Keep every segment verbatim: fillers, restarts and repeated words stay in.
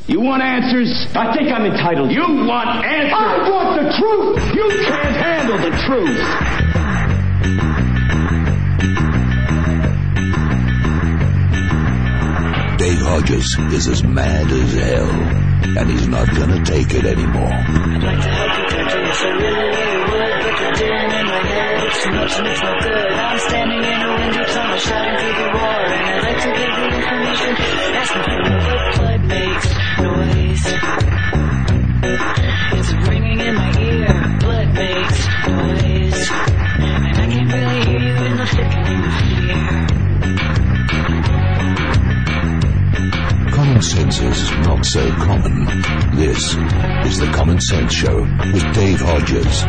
You want answers? I think I'm entitled. You want answers? I want the truth! You can't handle the truth! Dave Hodges is as mad as hell, and he's not gonna take it anymore. I'd like to help you, country, yes I really would, but the din in my head, it's too much and it's no good. I'm standing in a window tunnel, shouting through the roar, and I'd like to give the information, asking for what blood makes noise. It's ringing in my ear, blood makes noise, and I can't really hear you in the thickening fear. Common sense is not so common. This is the Common Sense Show with Dave Hodges.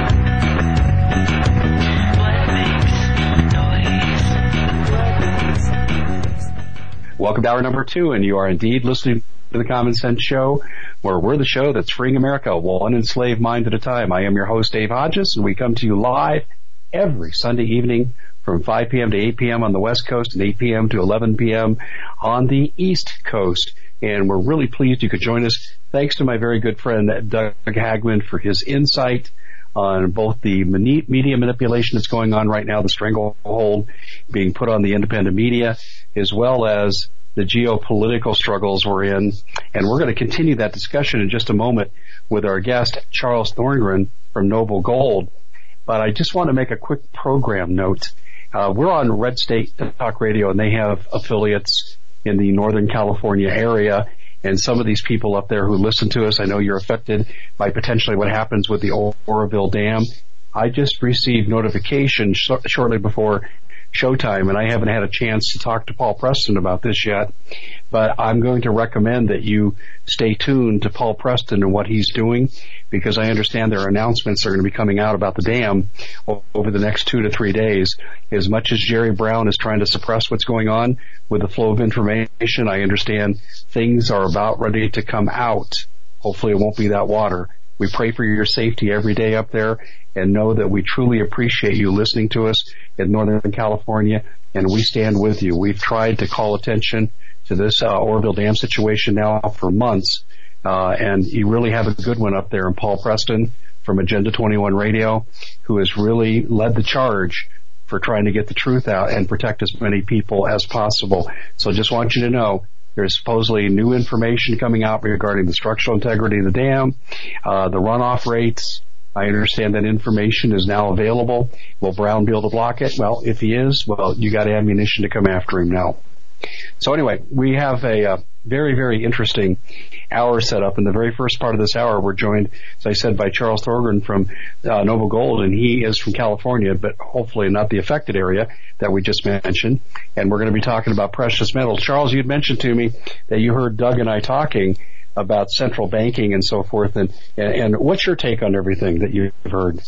Welcome to hour number two, and you are indeed listening to the Common Sense Show, where we're the show that's freeing America one enslaved mind at a time. I am your host, Dave Hodges, and we come to you live every Sunday evening from five p.m. to eight p.m. on the West Coast and eight p.m. to eleven p.m. on the East Coast. And we're really pleased you could join us. Thanks to my very good friend, Doug Hagman, for his insight on both the media manipulation that's going on right now, the stranglehold being put on the independent media, as well as the geopolitical struggles we're in. And we're going to continue that discussion in just a moment with our guest, Charles Thorngren from Noble Gold. But I just want to make a quick program note. Uh, we're on Red State Talk Radio, and they have affiliates in the Northern California area. And some of these people up there who listen to us, I know you're affected by potentially what happens with the Oroville Dam. I just received notification sh- shortly before showtime, and I haven't had a chance to talk to Paul Preston about this yet, but I'm going to recommend that you stay tuned to Paul Preston and what he's doing, because I understand there are announcements that are going to be coming out about the dam over the next two to three days. As much as Jerry Brown is trying to suppress what's going on with the flow of information, I understand things are about ready to come out. Hopefully it won't be that water. We pray for your safety every day up there, and know that we truly appreciate you listening to us in Northern California, and we stand with you. We've tried to call attention to this uh, Oroville Dam situation now for months, uh, and you really have a good one up there in Paul Preston from Agenda twenty-one Radio, who has really led the charge for trying to get the truth out and protect as many people as possible. So just want you to know, there's supposedly new information coming out regarding the structural integrity of the dam, uh, the runoff rates. I understand that information is now available. Will Brown be able to block it? Well, if he is, well, you got ammunition to come after him now. So anyway, we have a uh, very, very interesting hour set up. In the very first part of this hour, we're joined, as I said, by Charles Thorngren from uh, Noble Gold, and he is from California, but hopefully not the affected area that we just mentioned. And we're going to be talking about precious metals. Charles, you'd mentioned to me that you heard Doug and I talking about central banking and so forth, and, and, and what's your take on everything that you've heard?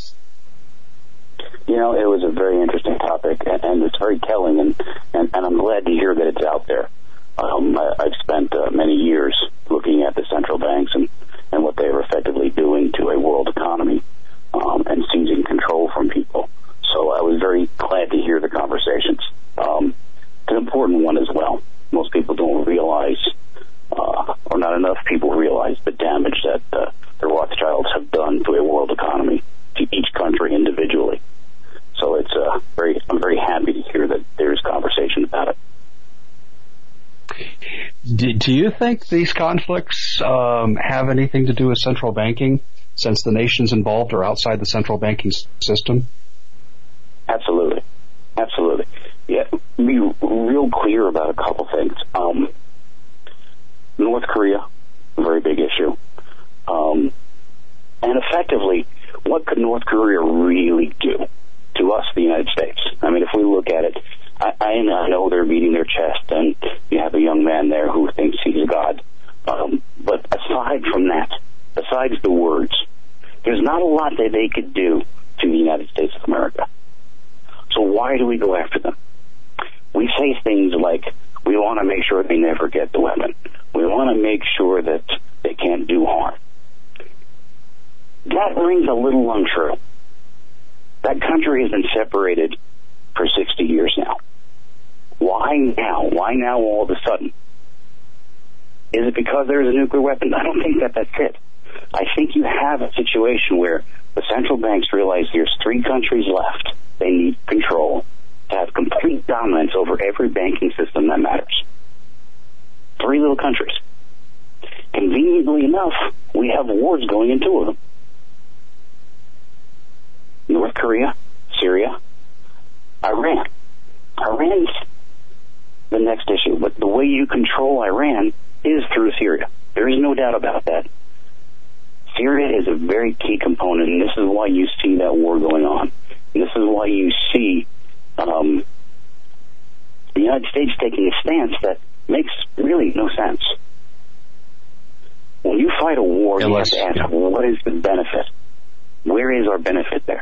You know, it was a very interesting topic, and, and it's very telling, and, and, and I'm glad to hear that it's out there. Um, I, I've spent uh, many years looking at the central banks and, and what they are effectively doing to a world economy um, and seizing control from people. So I was very glad to hear the conversations. Um, it's an important one as well. Most people don't realize, uh, or not enough people realize, the damage that uh, the Rothschilds have done to a world economy, to each country individually. So it's uh, very. I'm very happy to hear that there's conversation about it. Do, do you think these conflicts um, have anything to do with central banking, since the nations involved are outside the central banking system? Absolutely, absolutely. Yeah, be real clear about a couple things. Um, North Korea, a very big issue, um, and effectively, what could North Korea really do to us, the United States? I mean, if we look at it, I, I know they're beating their chest, and you have a young man there who thinks he's God. Um, but aside from that, besides the words, there's not a lot that they could do to the United States of America. So why do we go after them? We say things like, we want to make sure they never get the weapon. We want to make sure that they can't do harm. That rings a little untrue. That country has been separated for sixty years now. Why now? Why now all of a sudden? Is it because there is a nuclear weapon? I don't think that that's it. I think you have a situation where the central banks realize there's three countries left. They need control to have complete dominance over every banking system that matters. Three little countries. Conveniently enough, we have wars going in two of them. North Korea, Syria, Iran. Iran's the next issue, but the way you control Iran is through Syria. There is no doubt about that. Syria is a very key component, and this is why you see that war going on. And this is why you see um, the United States taking a stance that makes really no sense. When you fight a war, Unless, you have to ask, yeah. what is the benefit? Where is our benefit there?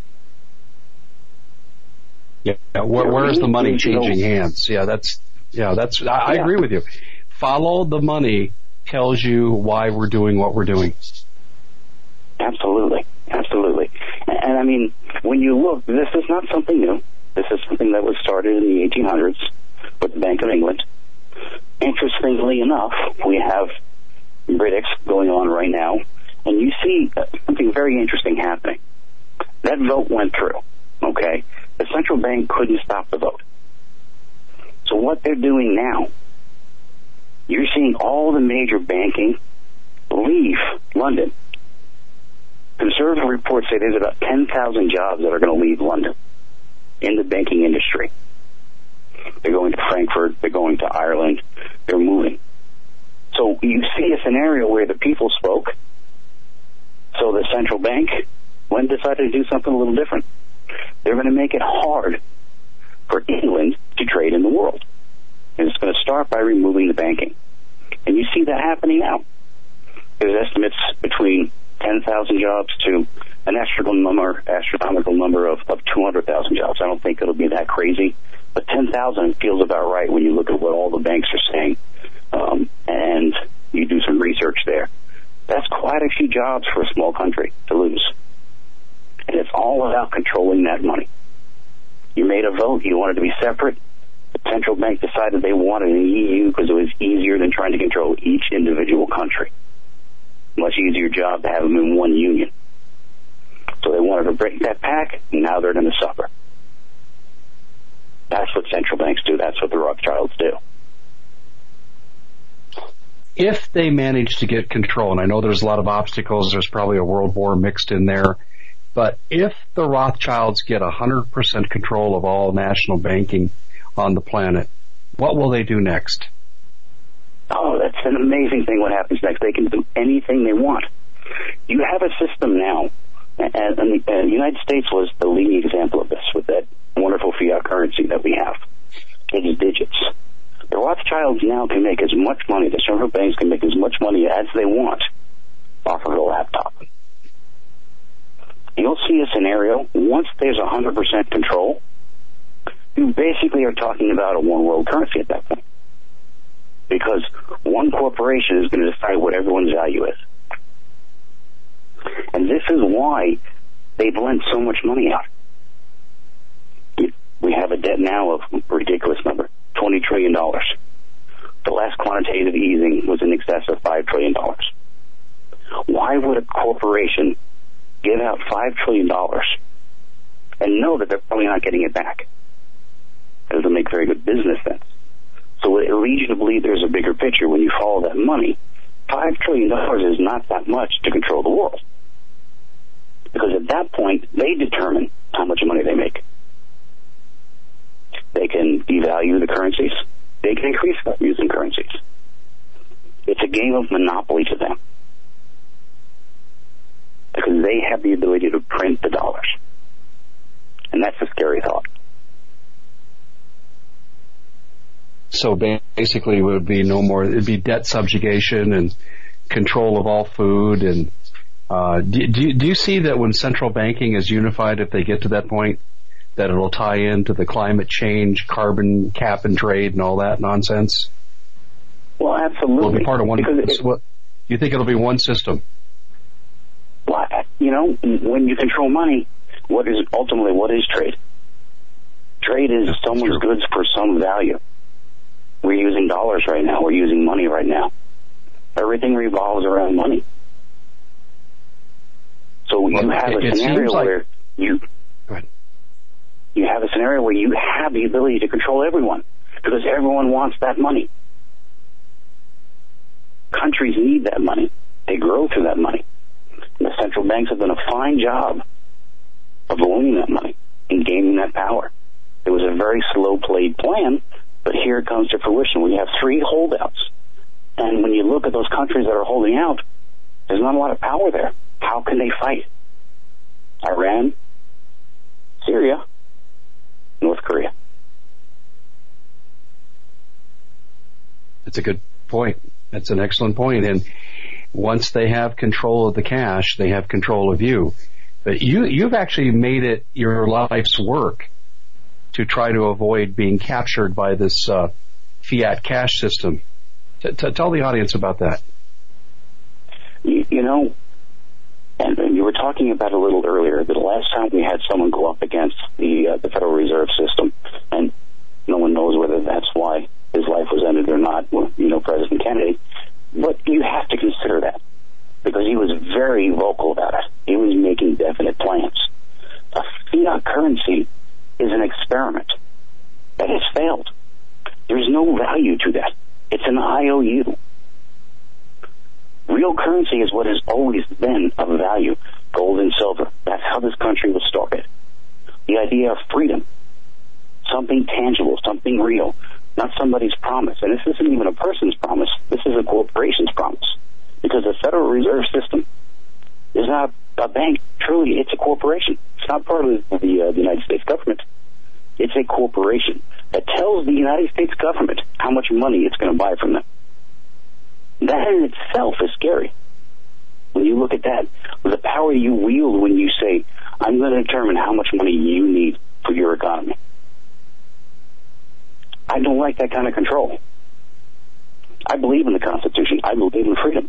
Yeah, where, where is the money changing hands? Yeah, that's yeah, that's. I, I yeah. agree with you. Follow the money tells you why we're doing what we're doing. Absolutely, absolutely. And, and I mean, when you look, this is not something new. This is something that was started in the eighteen hundreds with the Bank of England. Interestingly enough, we have Brexit going on right now, and you see something very interesting happening. That vote went through, okay? The central bank couldn't stop the vote. So what they're doing now, you're seeing all the major banking leave London. Conservative reports say there's about ten thousand jobs that are going to leave London in the banking industry. They're going to Frankfurt, they're going to Ireland, they're moving. So you see a scenario where the people spoke, so the central bank went and decided to do something a little different. They're going to make it hard for England to trade in the world. And it's going to start by removing the banking. And you see that happening now. There's estimates between ten thousand jobs to an astronomical number, astronomical number of, of two hundred thousand jobs. I don't think it'll be that crazy, but ten thousand feels about right when you look at what all the banks are saying, um, and you do some research there. That's quite a few jobs for a small country to lose. And it's all about controlling that money. You made a vote, you wanted to be separate. The central bank decided they wanted an E U because it was easier than trying to control each individual country. Much easier job to have them in one union. So they wanted to break that pack, and now they're going to suffer. That's what central banks do. That's what the Rothschilds do. If they manage to get control, and I know there's a lot of obstacles, there's probably a world war mixed in there, but if the Rothschilds get one hundred percent control of all national banking on the planet, what will they do next? Oh, that's an amazing thing what happens next. They can do anything they want. You have a system now, and, and the uh, United States was the leading example of this with that wonderful fiat currency that we have. It's digits. The Rothschilds now can make as much money, the central banks can make as much money as they want off of a laptop. You'll see a scenario, once there's one hundred percent control, you basically are talking about a one-world currency at that point. Because one corporation is going to decide what everyone's value is. And this is why they've lent so much money out. We have a debt now of a ridiculous number, twenty trillion dollars. The last quantitative easing was in excess of five trillion dollars. Why would a corporation give out five trillion dollars and know that they're probably not getting it back? It doesn't make very good business sense. So it leads you to believe there's a bigger picture when you follow that money. Five trillion dollars is not that much to control the world. Because at that point, they determine how much money they make. They can devalue the currencies. They can increase values in currencies. It's a game of monopoly to them. Because they have the ability to print the dollars. And that's a scary thought. So basically it would be no more, it'd be debt subjugation and control of all food. And uh, do, do, do you see that when central banking is unified, if they get to that point, that it'll tie into the climate change, carbon cap and trade and all that nonsense? Well, absolutely. It'll be part of one. It, what, you think it'll be one system? Well, you know, when you control money, what is ultimately what is trade? Trade is That's someone's true. goods for some value. We're using dollars right now. We're using money right now. Everything revolves around money. So well, you have a scenario like, where you go ahead. you have a scenario where you have the ability to control everyone because everyone wants that money. Countries need that money. They grow through that money. And the central banks have done a fine job of owning that money and gaining that power. It was a very slow-played plan, but here it comes to fruition. We have three holdouts. And when you look at those countries that are holding out, there's not a lot of power there. How can they fight? Iran, Syria, North Korea. That's a good point. That's an excellent point. And once they have control of the cash, they have control of you. But you, you've actually made it your life's work to try to avoid being captured by this uh, fiat cash system. T- t- tell the audience about that. You, you know, and, and you were talking about a little earlier, that the last time we had someone go up against the uh, the Federal Reserve System, and no one knows whether that's why his life was ended or not, you know, President Kennedy, but you have to consider that, because he was very vocal about it. He was making definite plans. A fiat currency is an experiment that has failed. There's no value to that. It's an I O U. Real currency is what has always been of value, gold and silver. That's how this country was started. The idea of freedom, something tangible, something real, not somebody's promise. And this isn't even a person's promise. This is a corporation's promise. Because the Federal Reserve System is not a bank. Truly, it's a corporation. It's not part of the, uh, the United States government. It's a corporation that tells the United States government how much money it's going to buy from them. That in itself is scary. When you look at that, the power you wield when you say, I'm going to determine how much money you need for your economy. I don't like that kind of control. I believe in the Constitution. I believe in freedom.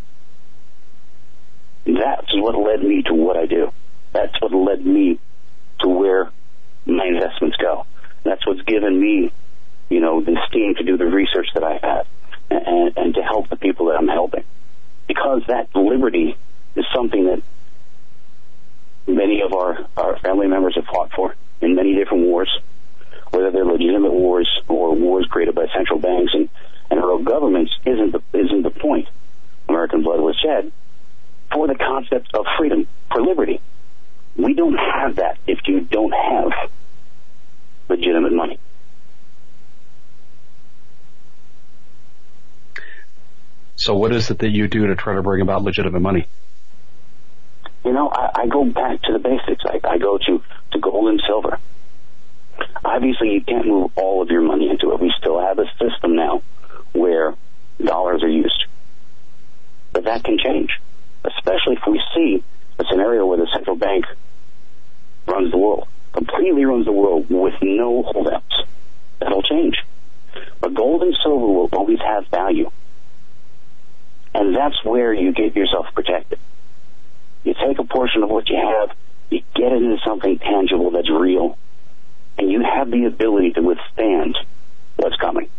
That's what led me to what I do. That's what led me to where my investments go. That's what's given me, you know, the steam to do the research that I have and, and to help the people that I'm helping. Because that liberty is something that many of our, our family members have fought for in many different wars, whether they're legitimate wars or wars created by central banks and, and real governments isn't the, isn't the point. American blood was shed for the concept of freedom, for liberty. We don't have that if you don't have legitimate money. So what is it that you do to try to bring about legitimate money? You know, I, I go back to the basics. I, I go to, to gold and silver. Obviously, you can't move all of your money into it. We still have a system now where dollars are used. But that can change, especially if we see a scenario where the central bank runs the world, completely runs the world with no holdouts. That'll change. But gold and silver will always have value. And that's where you get yourself protected. You take a portion of what you have, you get it into something tangible that's real, and you have the ability to withstand what's coming.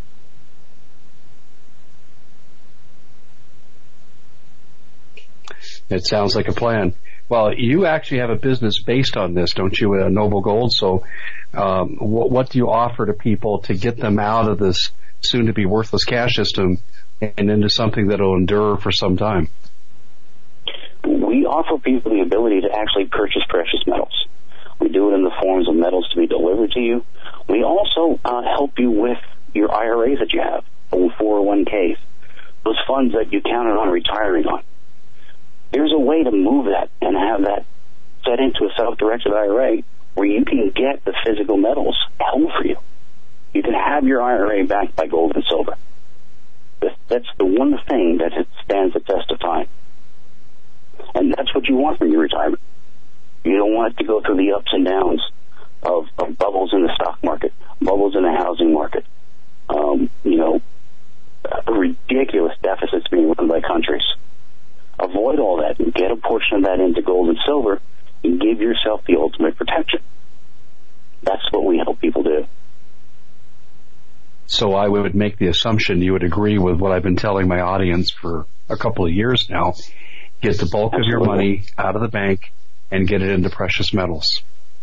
It sounds like a plan. Well, you actually have a business based on this, don't you, uh, Noble Gold? So um, what, what do you offer to people to get them out of this soon-to-be worthless cash system and into something that will endure for some time? We offer people the ability to actually purchase precious metals. We do it in the forms of metals to be delivered to you. We also uh, help you with your I R As that you have, or four oh one Ks, those funds that you counted on retiring on. There's a way to move that and have that set into a self-directed I R A where you can get the physical metals held for you. You can have your I R A backed by gold and silver. That's the one thing that stands the test of time. And that's what you want from your retirement. You don't want it to go through the ups and downs of, of bubbles in the stock market, bubbles in the housing market, um, you know, uh, ridiculous deficits being run by countries. Avoid all that and get a portion of that into gold and silver and give yourself the ultimate protection. That's what we help people do. So I would make the assumption you would agree with what I've been telling my audience for a couple of years now. Get the bulk Absolutely. Of your money out of the bank and get it into precious metals.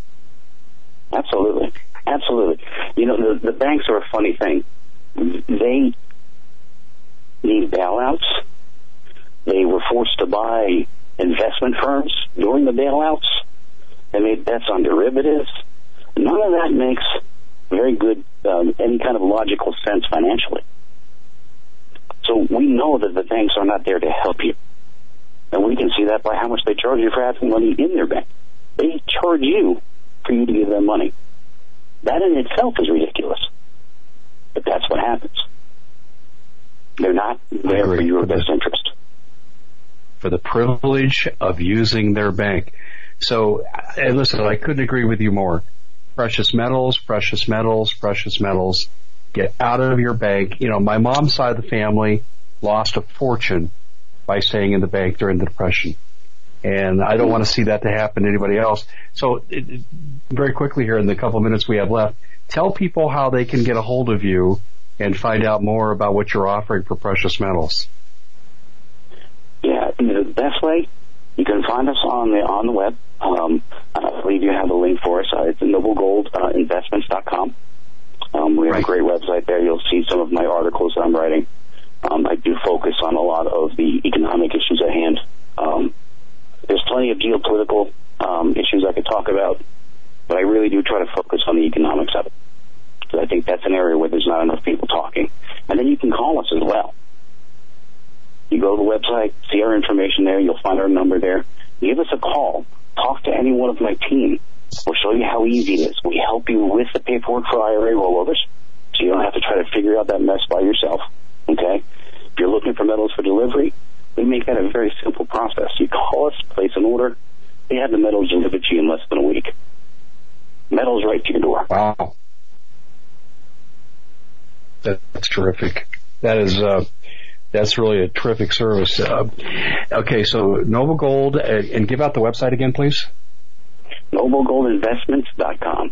Absolutely. Absolutely. You know, the, the banks are a funny thing. They need bailouts. They were forced to buy investment firms during the bailouts. They made bets on derivatives. None of that makes very good, um, any kind of logical sense financially. So we know that the banks are not there to help you. And we can see that by how much they charge you for having money in their bank. They charge you for you to give them money. That in itself is ridiculous. But that's what happens. They're not there for your best interest. For the privilege of using their bank. So, and listen, I couldn't agree with you more. Precious metals, precious metals, precious metals. Get out of your bank. You know, my mom's side of the family lost a fortune by staying in the bank during the Depression. And I don't want to see that to happen to anybody else. So, it, it, very quickly here in the couple of minutes we have left, tell people how they can get a hold of you and find out more about what you're offering for precious metals. Yeah, the best way, you can find us on the on the web. Um, I believe you have a link for us. Uh, it's noble gold investments dot com. Um, we have right. a great website there. You'll see some of my articles that I'm writing. Um, I do focus on a lot of the economic issues at hand. Um, there's plenty of geopolitical um, issues I could talk about, but I really do try to focus on the economics of it. So I think that's an area where there's not enough people talking. And then you can call us as well. You go to the website, see our information there. You'll find our number there. Give us a call. Talk to any one of my team. We'll show you how easy it is. We help you with the paperwork for I R A rollovers, so you don't have to try to figure out that mess by yourself. Okay? If you're looking for metals for delivery, we make that a very simple process. You call us, place an order. They have the metals delivered to you in less than a week. Metals right to your door. Wow. That's terrific. That is, uh, that's really a terrific service. Uh, okay, so Noble Gold, uh, and give out the website again, please. noble gold investments dot com.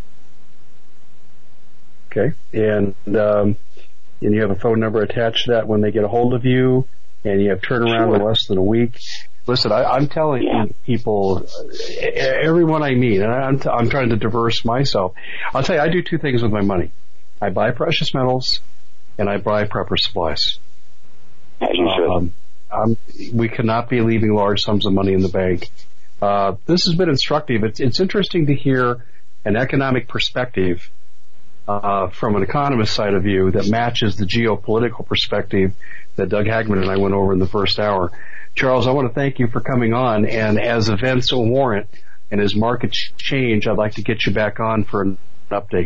Okay, and um, and you have a phone number attached to that when they get a hold of you, and you have turnaround sure. in less than a week. Listen, I, I'm telling yeah. people, everyone I meet, and I'm, t- I'm trying to diverse myself. I'll tell you, I do two things with my money. I buy precious metals, and I buy prepper supplies. As you should. Um, um, we cannot be leaving large sums of money in the bank. Uh, this has been instructive. It's, it's interesting to hear an economic perspective uh, from an economist side of view that matches the geopolitical perspective that Doug Hagman and I went over in the first hour. Charles, I want to thank you for coming on, and as events warrant and as markets change, I'd like to get you back on for an update.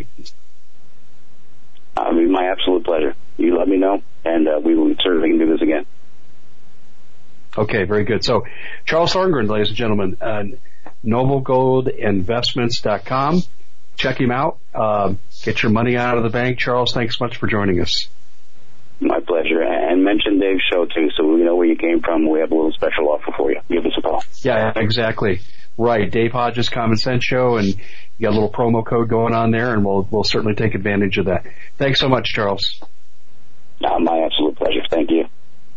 I mean, my absolute pleasure. You let me know, and uh, we will certainly can do this again. Okay, very good. So, Charles Thorngren, ladies and gentlemen, uh, noble gold investments dot com. Check him out. Uh, get your money out of the bank. Charles, thanks much for joining us. My pleasure. And mention Dave's show, too, so we know where you came from. We have a little special offer for you. Give us a call. Yeah, exactly. Right. Dave Hodges Common Sense Show, and you got a little promo code going on there, and we'll we'll certainly take advantage of that. Thanks so much, Charles. Uh, my absolute pleasure. Thank you.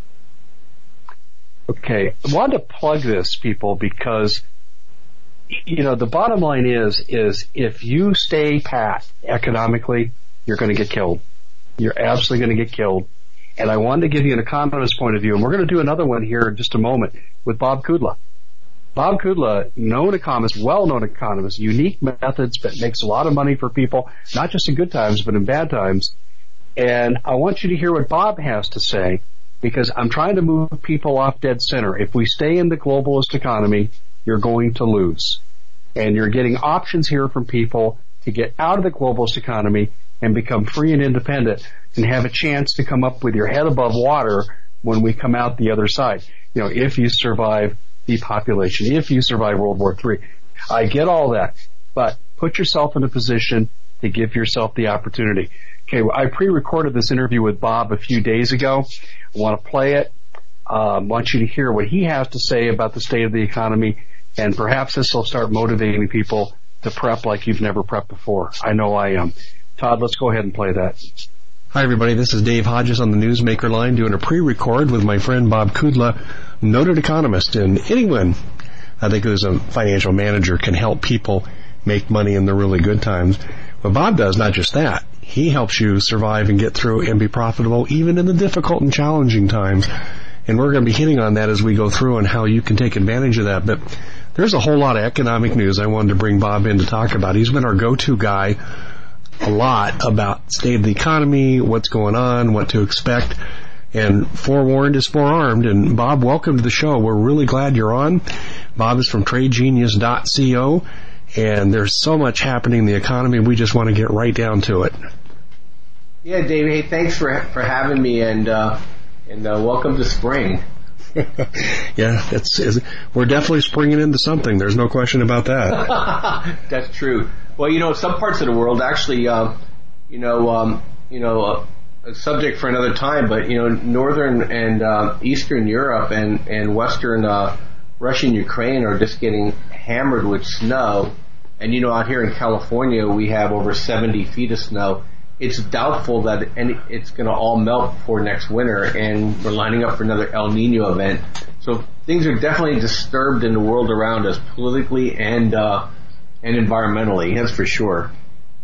Okay. I wanted to plug this, people, because, you know, the bottom line is, is if you stay pat economically, you're going to get killed. You're absolutely going to get killed. And I wanted to give you an economist's point of view, and we're going to do another one here in just a moment with Bob Kudla. Bob Kudla, known economist, well-known economist, unique methods, but makes a lot of money for people, not just in good times, but in bad times. And I want you to hear what Bob has to say, because I'm trying to move people off dead center. If we stay in the globalist economy, you're going to lose. And you're getting options here from people to get out of the globalist economy and become free and independent and have a chance to come up with your head above water when we come out the other side. You know, if you survive depopulation, if you survive World War Three. I get all that, but put yourself in a position to give yourself the opportunity. Okay, well, I pre-recorded this interview with Bob a few days ago. I want to play it. I um, want you to hear what he has to say about the state of the economy, and perhaps this will start motivating people to prep like you've never prepped before. I know I am. Todd, let's go ahead and play that. Hi, everybody. This is Dave Hodges on the Newsmaker line doing a pre-record with my friend Bob Kudla, noted economist. And anyone, I think, who's a financial manager can help people make money in the really good times. What Bob does, not just that, he helps you survive and get through and be profitable even in the difficult and challenging times. And we're going to be hitting on that as we go through and how you can take advantage of that. But there's a whole lot of economic news I wanted to bring Bob in to talk about. He's been our go-to guy a lot about state of the economy, what's going on, what to expect. And forewarned is forearmed. And Bob, welcome to the show. We're really glad you're on. Bob is from trade genius dot co, and there's so much happening in the economy. We just want to get right down to it. Yeah, Dave. Hey, thanks for for having me, and uh, and uh, welcome to spring. Yeah, it's, it's we're definitely springing into something. There's no question about that. That's true. Well, you know, some parts of the world actually, uh, you know, um, you know, uh, a subject for another time. But you know, northern and uh, eastern Europe and and western uh, Russia and Ukraine are just getting hammered with snow. And you know, out here in California, we have over seventy feet of snow. It's doubtful that any, it's going to all melt before next winter, and we're lining up for another El Nino event. So things are definitely disturbed in the world around us, politically and uh, and environmentally. That's for sure.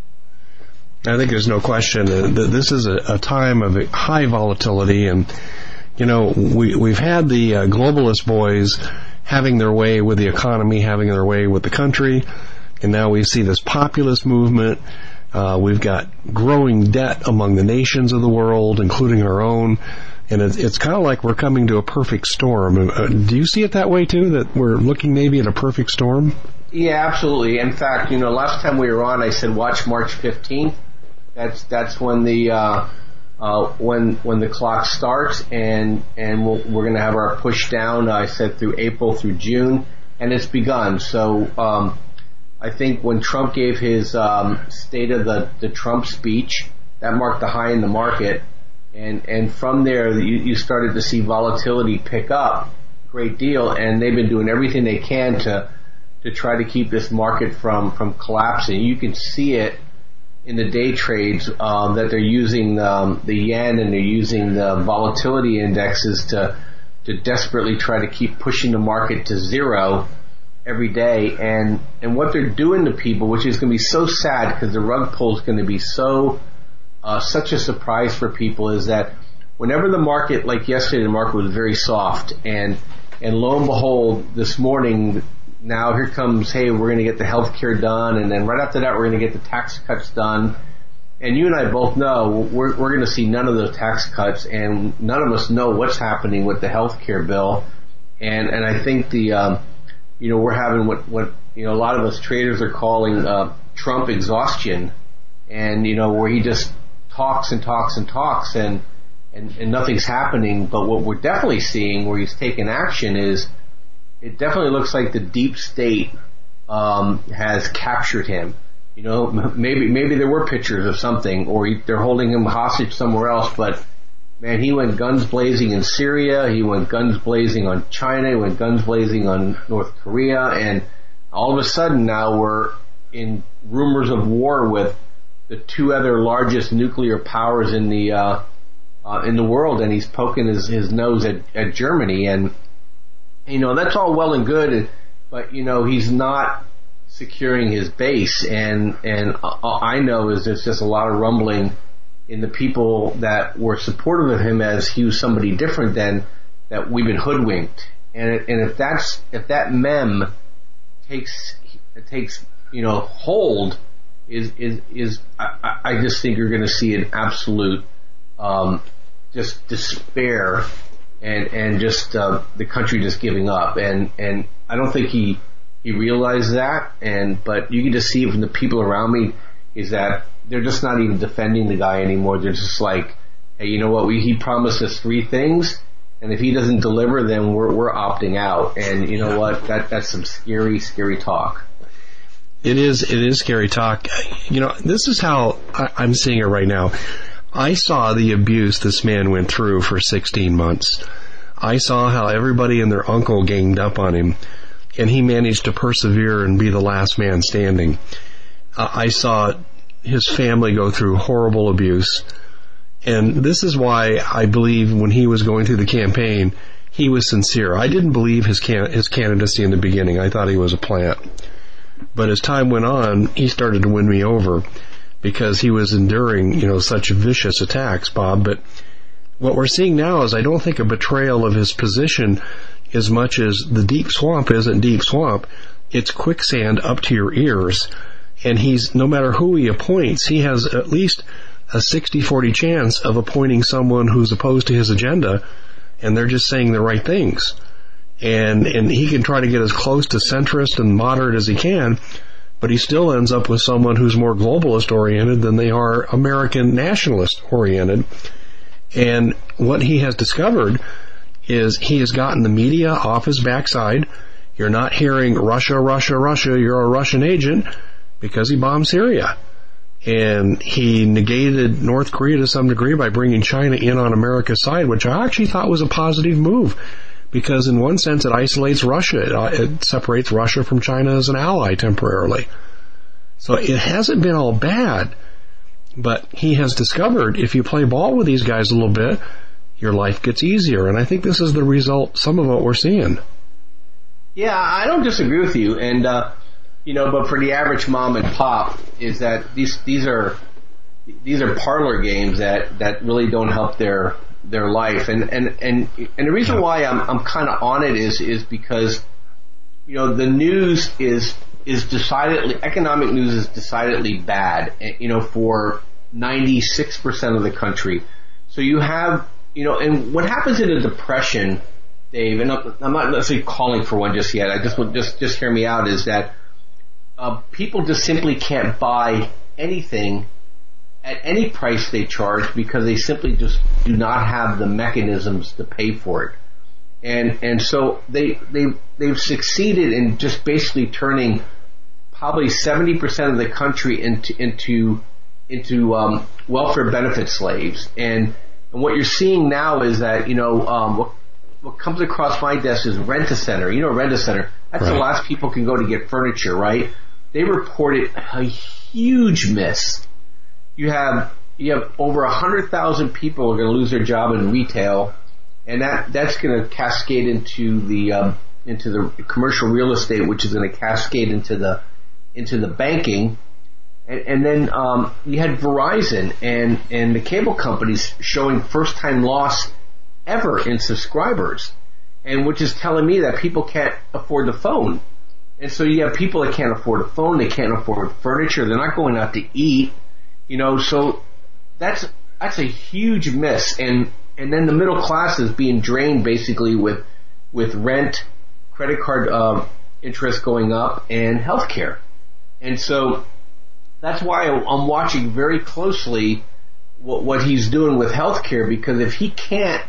I think there's no question that this is a, a time of high volatility, and you know we we've had the uh, globalist boys having their way with the economy, having their way with the country, and now we see this populist movement. Uh, we've got growing debt among the nations of the world, including our own, and it's, it's kind of like we're coming to a perfect storm. Uh, do you see it that way, too, that we're looking maybe at a perfect storm? Yeah, absolutely. In fact, you know, last time we were on, I said watch March fifteenth. That's that's when the uh, uh, when when the clock starts, and and we'll, we're going to have our push down. I said through April through June, and it's begun. So. Um, I think when Trump gave his um, State of the, the Trump speech, that marked the high in the market, and and from there you, you started to see volatility pick up a great deal, and they've been doing everything they can to to try to keep this market from, from collapsing. You can see it in the day trades um, that they're using um, the yen and they're using the volatility indexes to to desperately try to keep pushing the market to zero every day, and and what they're doing to people, which is going to be so sad because the rug pull is going to be so uh, such a surprise for people, is that whenever the market, like yesterday, the market was very soft, and and lo and behold, this morning, now here comes, hey, we're going to get the health care done, and then right after that, we're going to get the tax cuts done, and you and I both know we're we're going to see none of those tax cuts, and none of us know what's happening with the health care bill, and and I think the um, you know, we're having what, what, you know, a lot of us traders are calling, uh, Trump exhaustion, and, you know, where he just talks and talks and talks and, and, and nothing's happening. But what we're definitely seeing where he's taking action is it definitely looks like the deep state, um, has captured him. You know, maybe, maybe there were pictures of something, or he, they're holding him hostage somewhere else, but man, he went guns blazing in Syria, he went guns blazing on China, he went guns blazing on North Korea, and all of a sudden now we're in rumors of war with the two other largest nuclear powers in the uh, uh in the world, and he's poking his, his nose at, at Germany, and you know, that's all well and good, but you know, he's not securing his base, and and all I know is there's just a lot of rumbling in the people that were supportive of him as he was somebody different than that we've been hoodwinked. And and if that's if that mem takes takes you know hold, is is is I, I just think you're going to see an absolute um, just despair and and just uh, the country just giving up. And and I don't think he he realized that. And but you can just see it from the people around me is that they're just not even defending the guy anymore. They're just like, hey, you know what? We, he promised us three things, and if he doesn't deliver, then we're we're opting out. And you know what? That that's some scary, scary talk. It is. It is scary talk. You know, this is how I, I'm seeing it right now. I saw the abuse this man went through for sixteen months. I saw how everybody and their uncle ganged up on him, and he managed to persevere and be the last man standing. Uh, I saw his family go through horrible abuse, And this is why I believe when he was going through the campaign, he was sincere. I didn't believe his can- his candidacy in the beginning. I thought he was a plant. But as time went on, he started to win me over because he was enduring, you know, such vicious attacks, Bob. But what we're seeing now is I don't think a betrayal of his position as much as the deep swamp isn't deep swamp. It's quicksand up to your ears. And he's, no matter who he appoints, he has at least a sixty forty chance of appointing someone who's opposed to his agenda, and they're just saying the right things. And and he can try to get as close to centrist and moderate as he can, but he still ends up with someone who's more globalist-oriented than they are American nationalist-oriented. And what he has discovered is he has gotten the media off his backside. You're not hearing Russia, Russia, Russia, you're a Russian agent, because he bombed Syria. And he negated North Korea to some degree by bringing China in on America's side, which I actually thought was a positive move, because in one sense it isolates Russia. It, it separates Russia from China as an ally temporarily. So it hasn't been all bad, but he has discovered if you play ball with these guys a little bit, your life gets easier. And I think this is the result, some of what we're seeing. Yeah, I don't disagree with you. And, uh, you know, but for the average mom and pop, is that these these are these are parlor games that, that really don't help their their life. And and, and, and the reason why I'm I'm kind of on it is is because, you know, the news is is decidedly, economic news is decidedly bad, you know, for ninety-six percent of the country. So you have, you know, and what happens in a depression, Dave, and I'm not necessarily calling for one just yet, I just want, just, just hear me out, is that uh, people just simply can't buy anything at any price they charge because they simply just do not have the mechanisms to pay for it. And, and so they, they, they've succeeded in just basically turning probably seventy percent of the country into, into, into, um, welfare benefit slaves. And, and what you're seeing now is that, you know, um, what, what comes across my desk is Rent-A-Center. You know, Rent-A-Center, that's right. The last people can go to get furniture, right? They reported a huge miss. You have, you have over a hundred thousand people are going to lose their job in retail, and that, that's going to cascade into the, um, into the commercial real estate, which is going to cascade into the, into the banking. And, and then, um, you had Verizon and, and the cable companies showing first time loss ever in subscribers, and which is telling me that people can't afford the phone. And so you have people that can't afford a phone, they can't afford furniture, they're not going out to eat, you know, so that's, that's a huge miss. And, and then the middle class is being drained basically with, with rent, credit card, uh, interest going up, and healthcare. And so that's why I'm watching very closely what, what he's doing with healthcare, because if he can't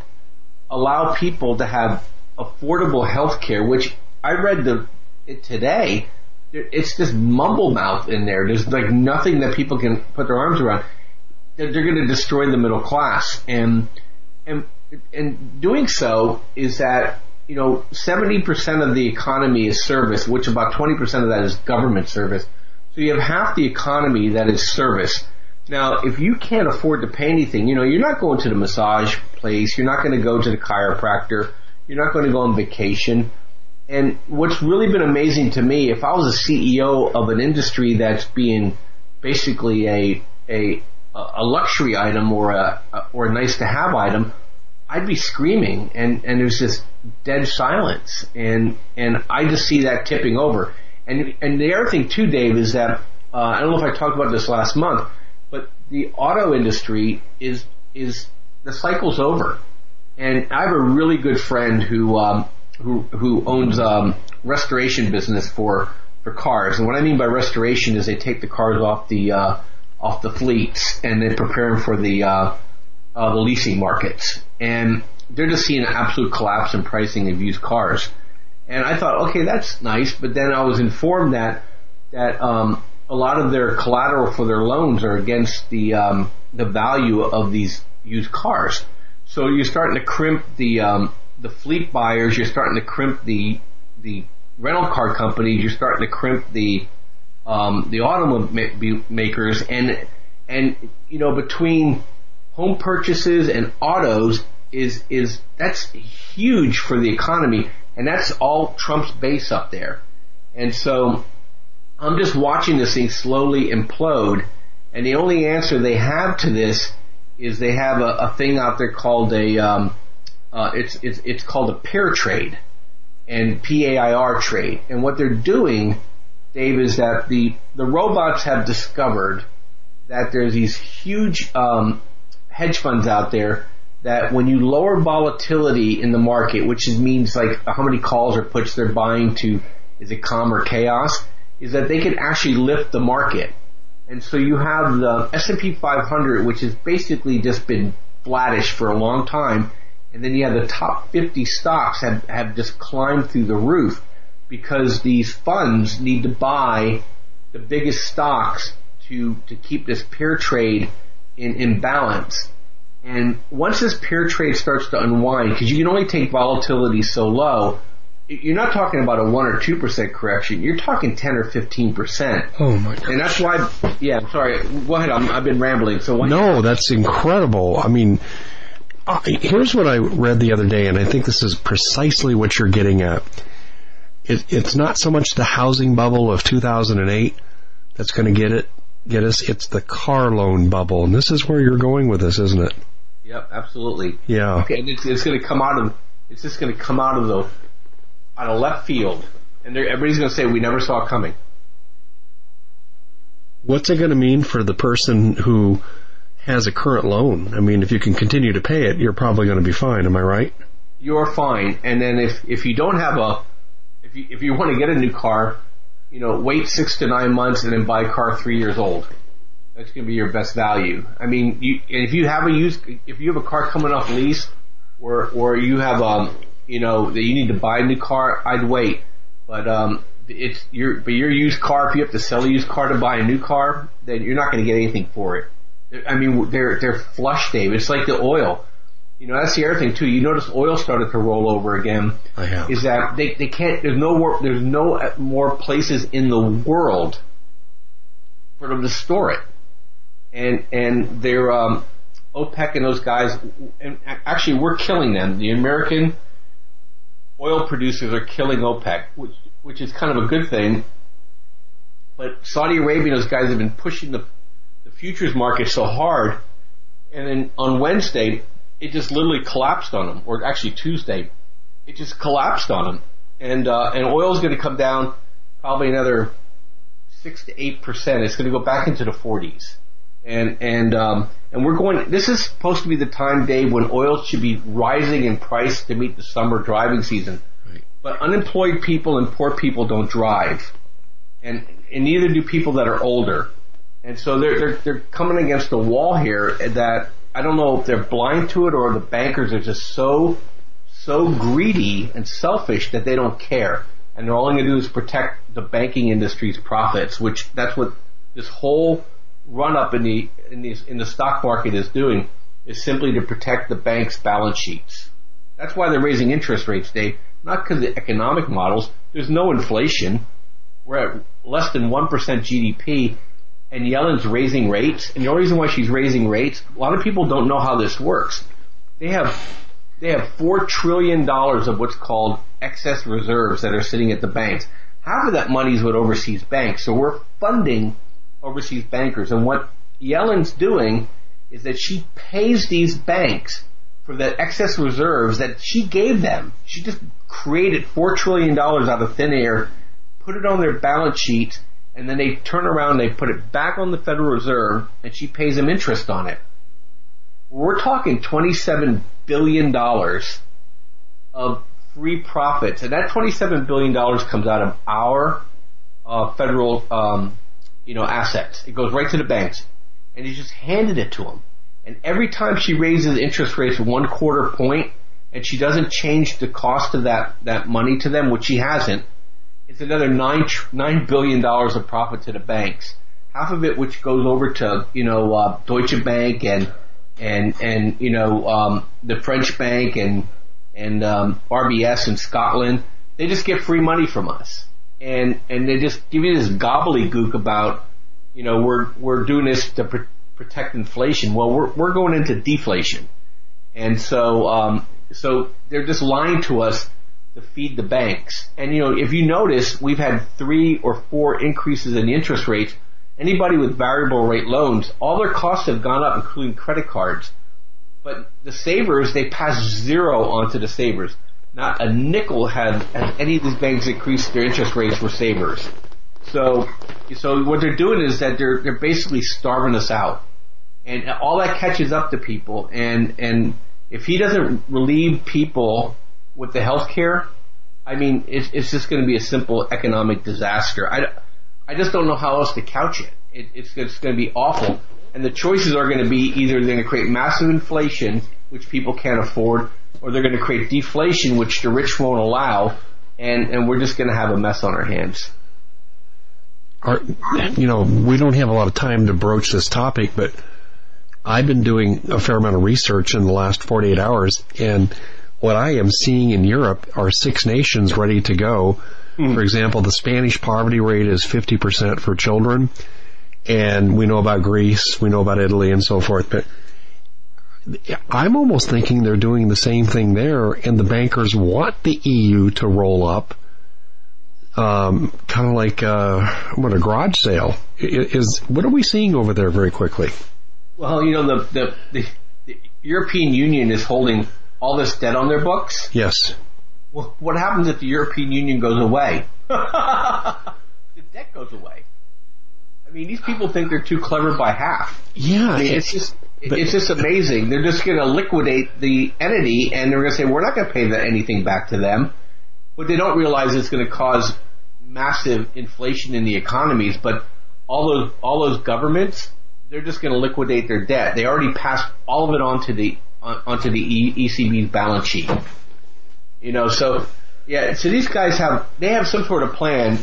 allow people to have affordable healthcare, which I read the, it today, it's just mumble mouth in there. There's like nothing that people can put their arms around. They're, they're going to destroy the middle class, and and and doing so is that, you know, seventy percent of the economy is service, which about twenty percent of that is government service. So you have half the economy that is service. Now, if you can't afford to pay anything, you know, you're not going to the massage place, you're not going to go to the chiropractor, you're not going to go on vacation. And what's really been amazing to me, if I was a C E O of an industry that's being basically a a a luxury item or a or a nice to have item, I'd be screaming, and and there's this dead silence, and and I just see that tipping over. And and the other thing too, Dave, is that uh, I don't know if I talked about this last month, but the auto industry is is the cycle's over. And I have a really good friend who um, who who owns um, restoration business for for cars. And what I mean by restoration is they take the cars off the uh, off the fleets and they prepare them for the uh, uh, the leasing markets. And they're just seeing an absolute collapse in pricing of used cars. And I thought, okay, that's nice. But then I was informed that that um, a lot of their collateral for their loans are against the um, the value of these used cars. So you're starting to crimp the um, the fleet buyers. You're starting to crimp the the rental car companies. You're starting to crimp the um, the automakers. And and you know, between home purchases and autos is is that's huge for the economy, and that's all Trump's base up there. And so I'm just watching this thing slowly implode, and the only answer they have to this is they have a, a thing out there called a um, uh, it's it's it's called a pair trade, and P A I R trade. And what they're doing, Dave, is that the the robots have discovered that there's these huge um, hedge funds out there that when you lower volatility in the market, which is, means like how many calls or puts they're buying to, is it calm or chaos, is that they can actually lift the market. And so you have the S and P five hundred, which has basically just been flattish for a long time, and then you have the top fifty stocks have, have just climbed through the roof because these funds need to buy the biggest stocks to, to keep this pair trade in, in balance. And once this pair trade starts to unwind, because you can only take volatility so low, you're not talking about a one or two percent correction. You're talking ten or fifteen percent. Oh my god! And that's why. Yeah, I'm sorry. Go ahead. I'm, I've been rambling. So why no, that's incredible. I mean, uh, here's what I read the other day, and I think this is precisely what you're getting at. It, it's not so much the housing bubble of two thousand eight that's going to get it, get us. It's the car loan bubble, and this is where you're going with this, isn't it? Yep, absolutely. Yeah. Okay, and it's, it's going to come out of. It's just going to come out of the. out of left field, and everybody's going to say we never saw it coming. What's it going to mean for the person who has a current loan? I mean, if you can continue to pay it, you're probably going to be fine. Am I right? You're fine. And then if if you don't have a, if you if you want to get a new car, you know, wait six to nine months and then buy a car three years old. That's going to be your best value. I mean, you, if you have a used, if you have a car coming off lease, or or you have um. you know, that you need to buy a new car, I'd wait. But um, it's your but your used car. If you have to sell a used car to buy a new car, then you're not going to get anything for it. I mean, they're they're flush, Dave. It's like the oil. You know, that's the other thing too. You notice oil started to roll over again. I have. Is that they they can't? There's no more. There's no more places in the world for them to store it, and and they're um, OPEC and those guys. And actually, we're killing them. The American oil producers are killing OPEC, which which is kind of a good thing. But Saudi Arabia and those guys have been pushing the, the futures market so hard, and then on Wednesday, it just literally collapsed on them, or actually Tuesday, it just collapsed on them. And uh, and oil's going to come down probably another six to eight percent. It's going to go back into the forties. And and um, and we're going. This is supposed to be the time, Dave, when oil should be rising in price to meet the summer driving season. Right. But unemployed people and poor people don't drive, and and neither do people that are older. And so they're they're they're coming against the wall here. That I don't know if they're blind to it or the bankers are just so so greedy and selfish that they don't care, and they're all going to do is protect the banking industry's profits, which that's what this whole run up in the in the in the stock market is doing, is simply to protect the bank's balance sheets. That's why they're raising interest rates, Dave. Not because of the economic models. There's no inflation. We're at less than one percent G D P, and Yellen's raising rates. And the only reason why she's raising rates, a lot of people don't know how this works. They have they have four trillion dollars of what's called excess reserves that are sitting at the banks. Half of that money is with overseas banks. So we're funding overseas bankers, and what Yellen's doing is that she pays these banks for the excess reserves that she gave them. She just created four trillion dollars out of thin air, put it on their balance sheet, and then they turn around, they put it back on the Federal Reserve, and she pays them interest on it. We're talking twenty-seven billion dollars of free profits, and that twenty-seven billion dollars comes out of our uh, federal um you know, assets. It goes right to the banks. And he just handed it to them. And every time she raises interest rates one quarter point, and she doesn't change the cost of that, that money to them, which she hasn't, it's another nine, nine billion dollars of profit to the banks. Half of it which goes over to, you know, uh, Deutsche Bank and, and, and, you know, um, the French bank and, and, um, R B S in Scotland. They just get free money from us. And, and they just give you this gobbledygook about, you know, we're, we're doing this to pr- protect inflation. Well, we're we're going into deflation, and so um, so they're just lying to us to feed the banks. And you know, if you notice, we've had three or four increases in the interest rates. Anybody with variable rate loans, all their costs have gone up, including credit cards. But the savers, they pass zero onto the savers. Not a nickel had, had any of these banks increased their interest rates for savers. So, so what they're doing is that they're they're basically starving us out, and all that catches up to people. And and if he doesn't relieve people with the health care, I mean, it's it's just going to be a simple economic disaster. I, I just don't know how else to couch it. it it's it's going to be awful, and the choices are going to be either they're going to create massive inflation, which people can't afford, or they're going to create deflation, which the rich won't allow, and and we're just going to have a mess on our hands. Our, you know, we don't have a lot of time to broach this topic, but I've been doing a fair amount of research in the last forty-eight hours, and what I am seeing in Europe are six nations ready to go. Mm. For example, the Spanish poverty rate is fifty percent for children, and we know about Greece, we know about Italy, and so forth, but I'm almost thinking they're doing the same thing there, and the bankers want the E U to roll up. Um, kind of like uh, what a garage sale is. What are we seeing over there very quickly? Well, you know, the, the the the European Union is holding all this debt on their books. Yes. Well, what happens if the European Union goes away? The debt goes away. I mean, these people think they're too clever by half. Yeah, I mean, it's just it's just amazing. They're just going to liquidate the entity, and they're going to say we're not going to pay the, anything back to them. But they don't realize it's going to cause massive inflation in the economies. But all those all those governments, they're just going to liquidate their debt. They already passed all of it onto the on, onto the E C B's balance sheet. You know, so yeah, so these guys have they have some sort of plan,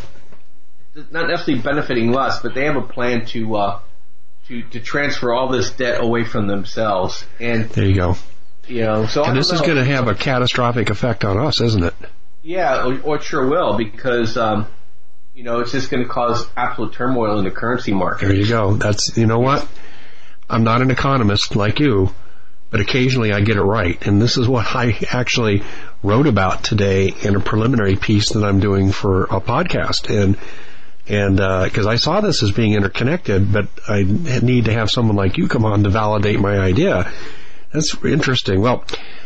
not necessarily benefiting us, but they have a plan to uh, to to transfer all this debt away from themselves. And there you go. You know, so and this is going to have a catastrophic effect on us, isn't it? Yeah, or, or it sure will, because um, you know it's just going to cause absolute turmoil in the currency market. There you go. That's you know what? I'm not an economist like you, but occasionally I get it right, and this is what I actually wrote about today in a preliminary piece that I'm doing for a podcast, and and because uh, I saw this as being interconnected, but I need to have someone like you come on to validate my idea. That's interesting. Well,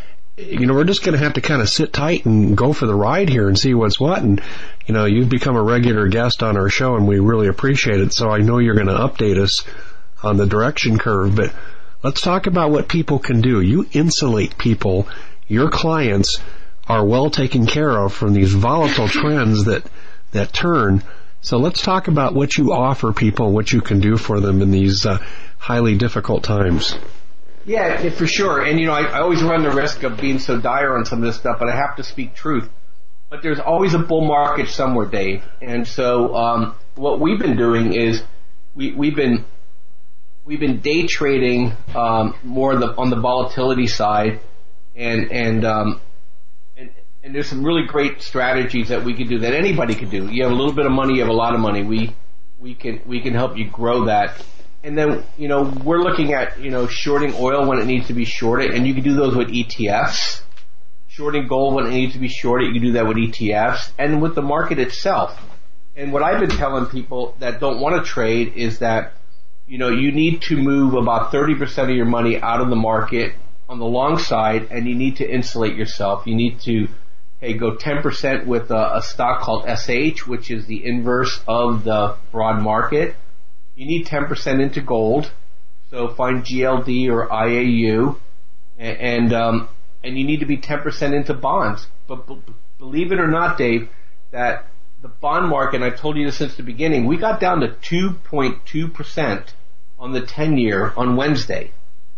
you know, we're just going to have to kind of sit tight and go for the ride here and see what's what. And, you know, you've become a regular guest on our show, and we really appreciate it. So I know you're going to update us on the direction curve. But let's talk about what people can do. You insulate people. Your clients are well taken care of from these volatile trends that, that turn. So let's talk about what you offer people and what you can do for them in these uh, highly difficult times. Yeah, for sure. And, you know, I, I always run the risk of being so dire on some of this stuff, but I have to speak truth. But there's always a bull market somewhere, Dave. And so um, what we've been doing is we, we've been we've been day trading um, more on the, on the volatility side, and and, um, and and there's some really great strategies that we can do that anybody can do. You have a little bit of money, you have a lot of money. We we can we can help you grow that. And then, you know, we're looking at, you know, shorting oil when it needs to be shorted, and you can do those with E T Fs. Shorting gold when it needs to be shorted, you can do that with E T Fs, and with the market itself. And what I've been telling people that don't want to trade is that, you know, you need to move about thirty percent of your money out of the market on the long side, and you need to insulate yourself. You need to, hey, go ten percent with a, a stock called S H, which is the inverse of the broad market. You need ten percent into gold, so find G L D or I A U, and and, um, and you need to be ten percent into bonds. But b- believe it or not, Dave, that the bond market, and I told you this since the beginning, we got down to two point two percent on the ten-year on Wednesday.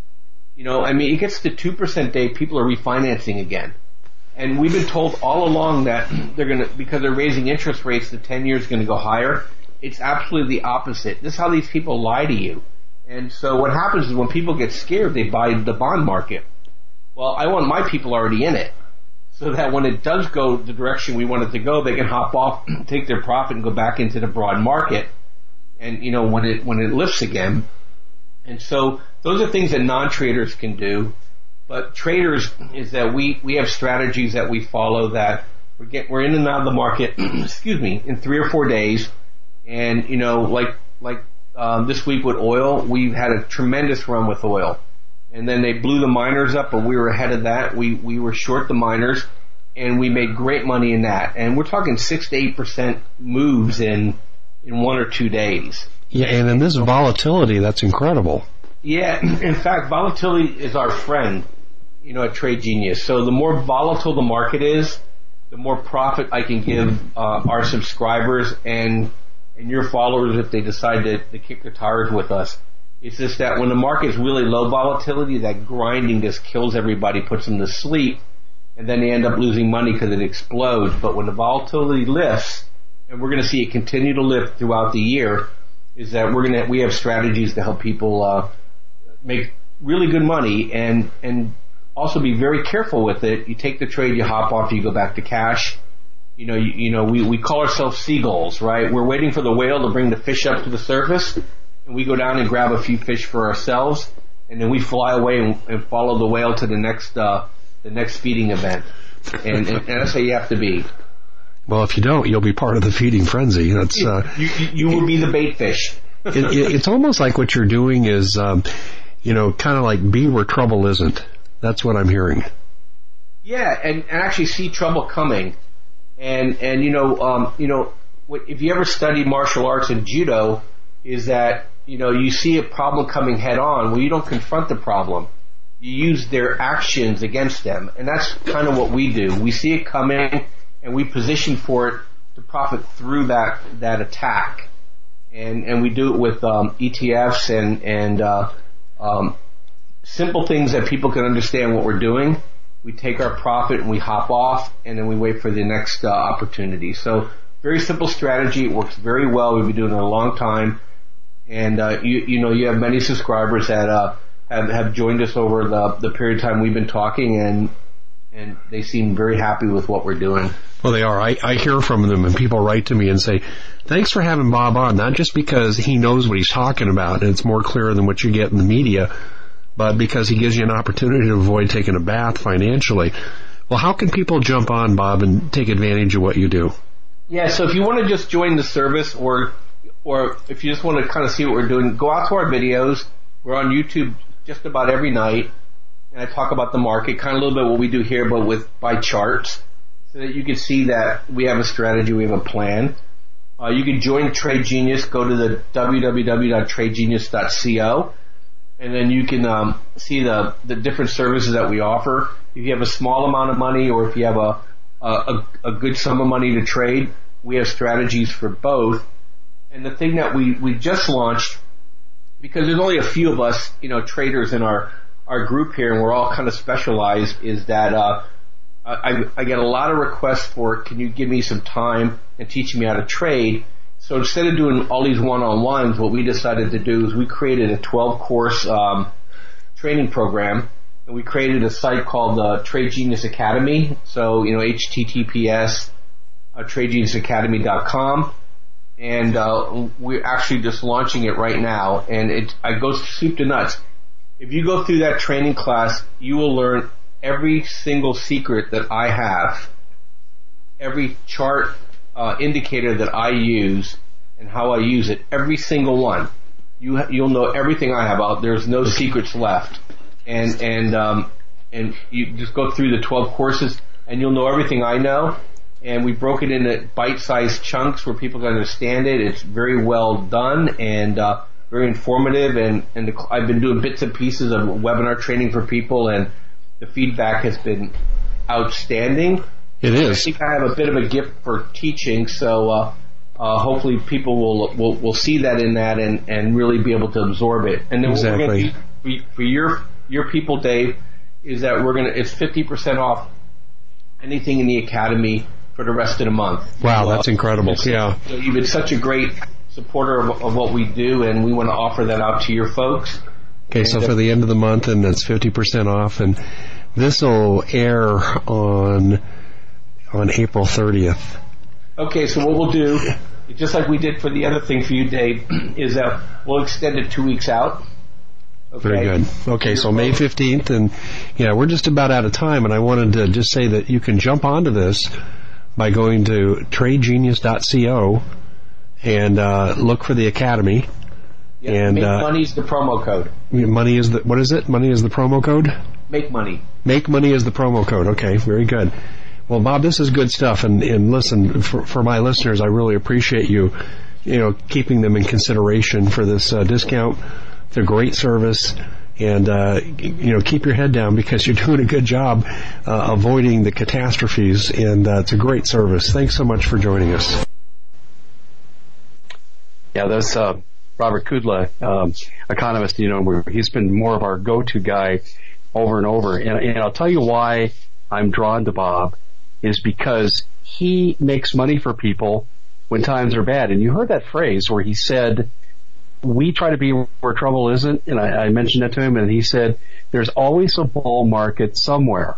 You know, I mean, it gets to two percent, Dave, people are refinancing again. And we've been told all along that they're going to, because they're raising interest rates, the ten-year is going to go higher. It's absolutely the opposite. This is how these people lie to you. And so what happens is when people get scared, they buy the bond market. Well, I want my people already in it, so that when it does go the direction we want it to go, they can hop off, take their profit, and go back into the broad market. And, you know, when it when it lifts again, And so those are things that non-traders can do. But traders is that we, we have strategies that we follow that we're, get, we're in and out of the market, excuse me, in three or four days. And, you know, like, like, um, this week with oil, we've had a tremendous run with oil. And then they blew the miners up, but we were ahead of that. We, we were short the miners, and we made great money in that. And we're talking six to eight percent moves in, in one or two days. Yeah, and in this volatility, that's incredible. Yeah, in fact, volatility is our friend, you know, at Trade Genius. So the more volatile the market is, the more profit I can give uh, our subscribers and and your followers if they decide to, to kick their tires with us. It's just that when the market is really low volatility, that grinding just kills everybody, puts them to sleep, and then they end up losing money because it explodes. But when the volatility lifts, and we're going to see it continue to lift throughout the year, is that we're going to we have strategies to help people uh, make really good money and and also be very careful with it. You take the trade, you hop off, you go back to cash. You know, you, you know, we we call ourselves seagulls, right? We're waiting for the whale to bring the fish up to the surface, and we go down and grab a few fish for ourselves, and then we fly away and, and follow the whale to the next uh, the next feeding event. And, and, and that's how you have to be. Well, if you don't, you'll be part of the feeding frenzy. That's uh, you, you, you will be the bait fish. it, it, it's almost like what you're doing is, um, you know, kind of like be where trouble isn't. That's what I'm hearing. Yeah, and, and actually see trouble coming. And, and you know, um, you know, if you ever study martial arts and judo, is that, you know, you see a problem coming head on. Well, you don't confront the problem. You use their actions against them. And that's kind of what we do. We see it coming, and we position for it to profit through that, that attack. And, and we do it with, um, E T Fs and, and, uh, um, simple things that people can understand what we're doing. We take our profit and we hop off, and then we wait for the next uh, opportunity. So very simple strategy. It works very well. We've been doing it a long time. And, uh, you, you know, you have many subscribers that, uh, have, have joined us over the, the period of time we've been talking, and, and they seem very happy with what we're doing. Well, they are. I, I hear from them, and people write to me and say, thanks for having Bob on, not just because he knows what he's talking about, and it's more clear than what you get in the media, but because he gives you an opportunity to avoid taking a bath financially. Well, how can people jump on, Bob, and take advantage of what you do? Yeah, so if you want to just join the service, or or if you just want to kind of see what we're doing, go out to our videos. We're on YouTube just about every night, and I talk about the market, kind of a little bit what we do here, but with by charts, so that you can see that we have a strategy, we have a plan. Uh, you can join Trade Genius. Go to the w w w dot trade genius dot co, and then you can um, see the the different services that we offer. If you have a small amount of money, or if you have a a, a good sum of money to trade, we have strategies for both. And the thing that we, we just launched, because there's only a few of us, you know, traders in our, our group here, and we're all kind of specialized, is that uh, I, I get a lot of requests for, can you give me some time and teach me how to trade? So instead of doing all these one-on-ones, what we decided to do is we created a twelve-course um, training program, and we created a site called the uh, Trade Genius Academy. So, you know, H T T P S uh, trade genius academy dot com. And uh, we're actually just launching it right now, and it, it goes soup to nuts. If you go through that training class, you will learn every single secret that I have, every chart uh, indicator that I use, and how I use it, every single one. You you'll know everything I have out. There's no secrets left, and and um, and you just go through the twelve courses, and you'll know everything I know. And we broke it into bite-sized chunks where people can understand it. It's very well done and uh, very informative. And, and the, I've been doing bits and pieces of webinar training for people, and the feedback has been outstanding. It is. I think I have a bit of a gift for teaching, so uh, uh, hopefully people will, will will see that in that and, and really be able to absorb it. And then exactly. what we're going to do for your your people, Dave, is that we're going to it's fifty percent off anything in the academy for the rest of the month. Wow, that's incredible. Yeah. So you've been such a great supporter of, of what we do, and we want to offer that out to your folks. Okay, so for the end of the month, and it's fifty percent off, and this will air on on April thirtieth. Okay, so what we'll do, just like we did for the other thing for you, Dave, is that we'll extend it two weeks out. Okay. Very good. Okay, so May fifteenth, and yeah, we're just about out of time, and I wanted to just say that you can jump onto this by going to trade genius dot co and uh, look for the Academy. Yeah, and Make uh, Money is the promo code. Money is the, what is it? Money is the promo code? Make Money. Make Money is the promo code. Okay, very good. Well, Bob, this is good stuff, and, and listen, for, for my listeners, I really appreciate you, you know, keeping them in consideration for this uh, discount. It's a great service, and, uh, you know, keep your head down because you're doing a good job uh, avoiding the catastrophes, and uh, it's a great service. Thanks so much for joining us. Yeah, that's uh, Robert Kudla, um, economist. You know, he's been more of our go-to guy over and over. And, and I'll tell you why I'm drawn to Bob is because he makes money for people when times are bad. And you heard that phrase where he said, we try to be where trouble isn't, and I, I mentioned that to him, and he said, there's always a bull market somewhere.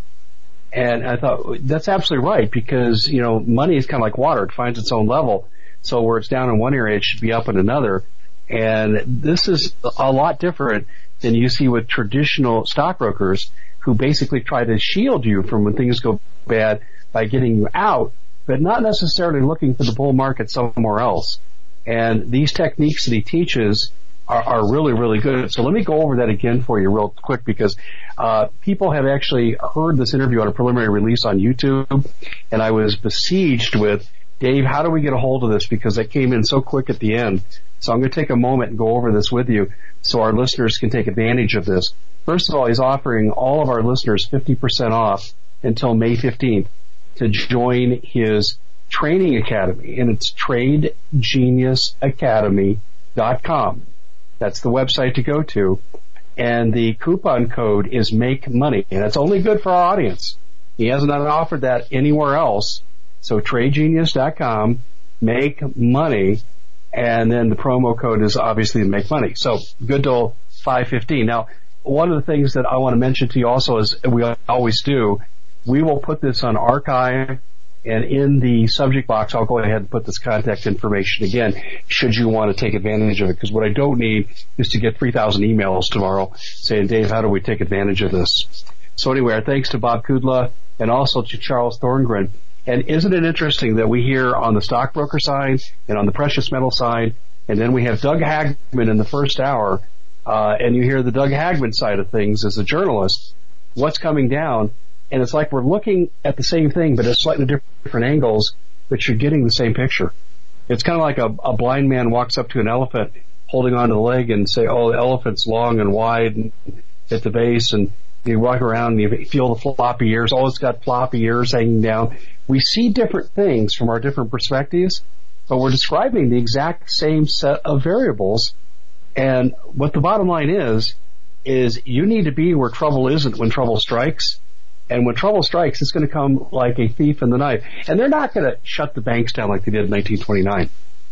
And I thought, that's absolutely right, because, you know, money is kind of like water. It finds its own level. So where it's down in one area, it should be up in another. And this is a lot different than you see with traditional stockbrokers who basically try to shield you from when things go bad by getting you out, but not necessarily looking for the bull market somewhere else. And these techniques that he teaches are, are really, really good. So let me go over that again for you real quick because uh, people have actually heard this interview on a preliminary release on YouTube, and I was besieged with, Dave, how do we get a hold of this? Because it came in so quick at the end. So I'm going to take a moment and go over this with you so our listeners can take advantage of this. First of all, he's offering all of our listeners fifty percent off until May fifteenth to join his training academy, and it's trade genius academy dot com. That's the website to go to, and the coupon code is Make Money, and it's only good for our audience. He hasn't offered that anywhere else. So trade genius dot com, Make Money, and then the promo code is obviously Make Money. So good till five fifteen. Now, one of the things that I want to mention to you also is we always do, we will put this on archive. And in the subject box, I'll go ahead and put this contact information again, should you want to take advantage of it. Because what I don't need is to get three thousand emails tomorrow saying, Dave, how do we take advantage of this? So anyway, our thanks to Bob Kudla and also to Charles Thorngren. And isn't it interesting that we hear on the stockbroker side and on the precious metal side, and then we have Doug Hagman in the first hour, uh, and you hear the Doug Hagman side of things as a journalist, what's coming down. And it's like we're looking at the same thing, but at slightly different angles, but you're getting the same picture. It's kind of like a, a blind man walks up to an elephant holding onto the leg and say, oh, the elephant's long and wide and at the base, and you walk around and you feel the floppy ears. Oh, it's got floppy ears hanging down. We see different things from our different perspectives, but we're describing the exact same set of variables. And what the bottom line is, is you need to be where trouble isn't when trouble strikes. And when trouble strikes, it's going to come like a thief in the night. And they're not going to shut the banks down like they did in nineteen twenty-nine.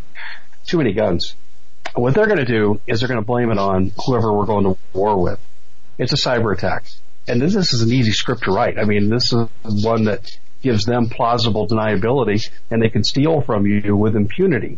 Too many guns. What they're going to do is they're going to blame it on whoever we're going to war with. It's a cyber attack. And this, this is an easy script to write. I mean, this is one that gives them plausible deniability, and they can steal from you with impunity.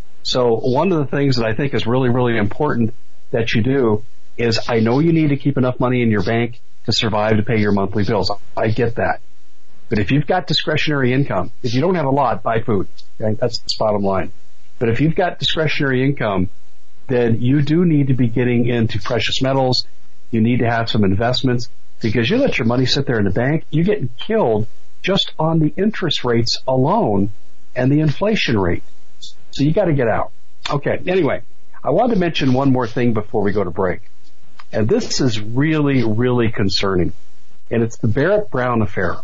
So one of the things that I think is really, really important that you do is, I know you need to keep enough money in your bank to survive to pay your monthly bills. I get that. But if you've got discretionary income, if you don't have a lot, buy food. Okay? That's the bottom line. But if you've got discretionary income, then you do need to be getting into precious metals. You need to have some investments, because you let your money sit there in the bank, you're getting killed just on the interest rates alone and the inflation rate. So you got to get out. Okay. Anyway, I wanted to mention one more thing before we go to break. And this is really, really concerning. And it's the Barrett Brown affair.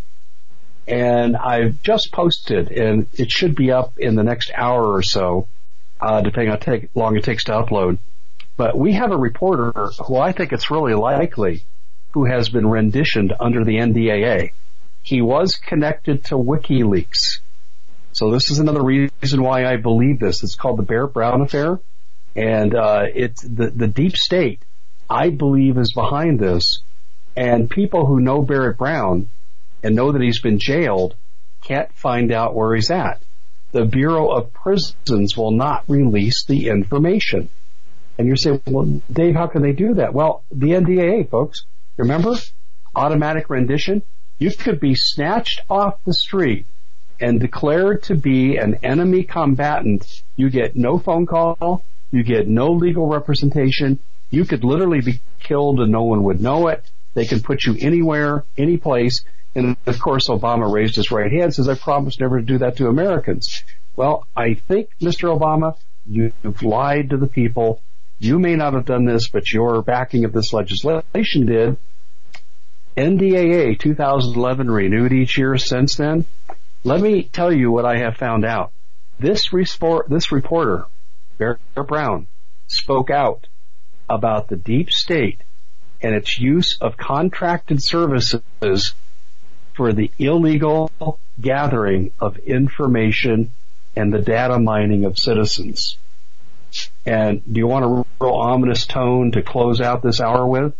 And I've just posted, and it should be up in the next hour or so, uh, depending on how long it takes to upload. But we have a reporter who I think it's really likely who has been renditioned under the N D A A. He was connected to WikiLeaks. So this is another reason why I believe this. It's called the Barrett Brown affair. And uh, it's the, the deep state, I believe, is behind this, and people who know Barrett Brown and know that he's been jailed can't find out where he's at. The Bureau of Prisons will not release the information. And you say, well, Dave, how can they do that? Well, the N D A A, folks, remember? Automatic rendition. You could be snatched off the street and declared to be an enemy combatant. You get no phone call. You get no legal representation. You could literally be killed and no one would know it. They can put you anywhere, any place. And of course, Obama raised his right hand and says, I promise never to do that to Americans. Well, I think, Mister Obama, you've lied to the people. You may not have done this, but your backing of this legislation did. N D A A two thousand eleven renewed each year since then. Let me tell you what I have found out. This, report, this reporter, Barrett Brown, spoke out about the deep state and its use of contracted services for the illegal gathering of information and the data mining of citizens. And do you want a real ominous tone to close out this hour with?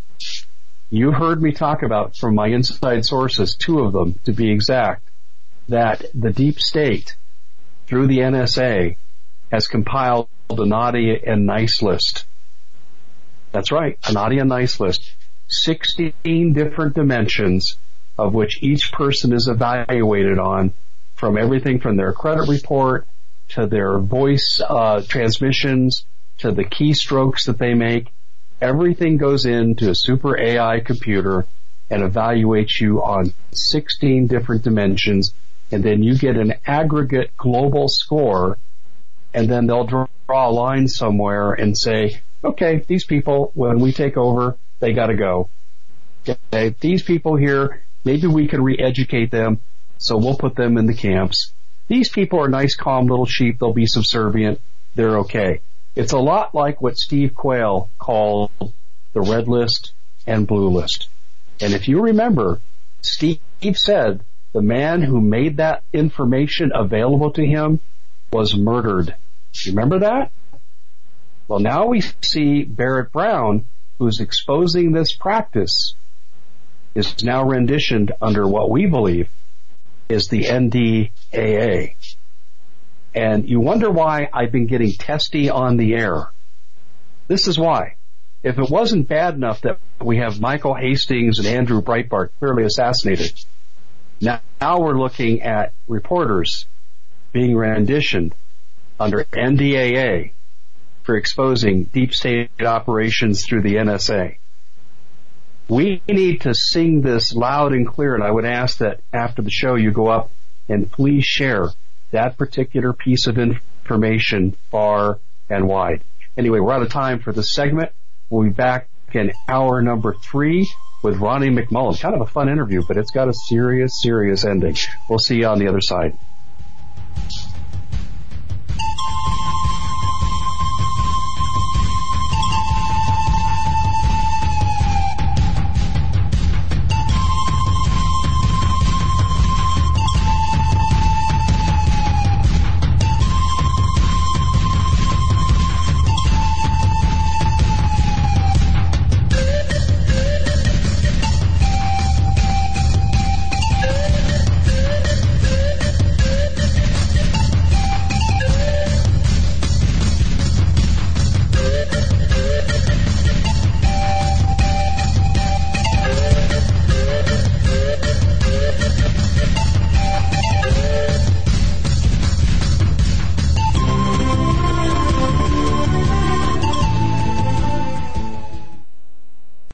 You heard me talk about, from my inside sources, two of them to be exact, that the deep state, through the N S A, has compiled a naughty and nice list. That's right, a naughty and nice list. sixteen different dimensions of which each person is evaluated on, from everything from their credit report to their voice uh, transmissions to the keystrokes that they make. Everything goes into a super A I computer and evaluates you on sixteen different dimensions, and then you get an aggregate global score, and then they'll draw a line somewhere and say, okay, these people, when we take over, they gotta go. Okay, these people here, maybe we can re-educate them, so we'll put them in the camps. These people are nice, calm little sheep. They'll be subservient. They're okay. It's a lot like what Steve Quayle called the red list and blue list. And if you remember, Steve said the man who made that information available to him was murdered. You remember that? Well, now we see Barrett Brown, who's exposing this practice, is now renditioned under what we believe is the N D A A. And you wonder why I've been getting testy on the air. This is why. If it wasn't bad enough that we have Michael Hastings and Andrew Breitbart clearly assassinated, now, now we're looking at reporters being renditioned under N D A A for exposing deep state operations through the N S A. We need to sing this loud and clear, and I would ask that after the show you go up and please share that particular piece of information far and wide. Anyway, we're out of time for this segment. We'll be back in hour number three with Ronnie McMullen. Kind of a fun interview, but it's got a serious, serious ending. We'll see you on the other side.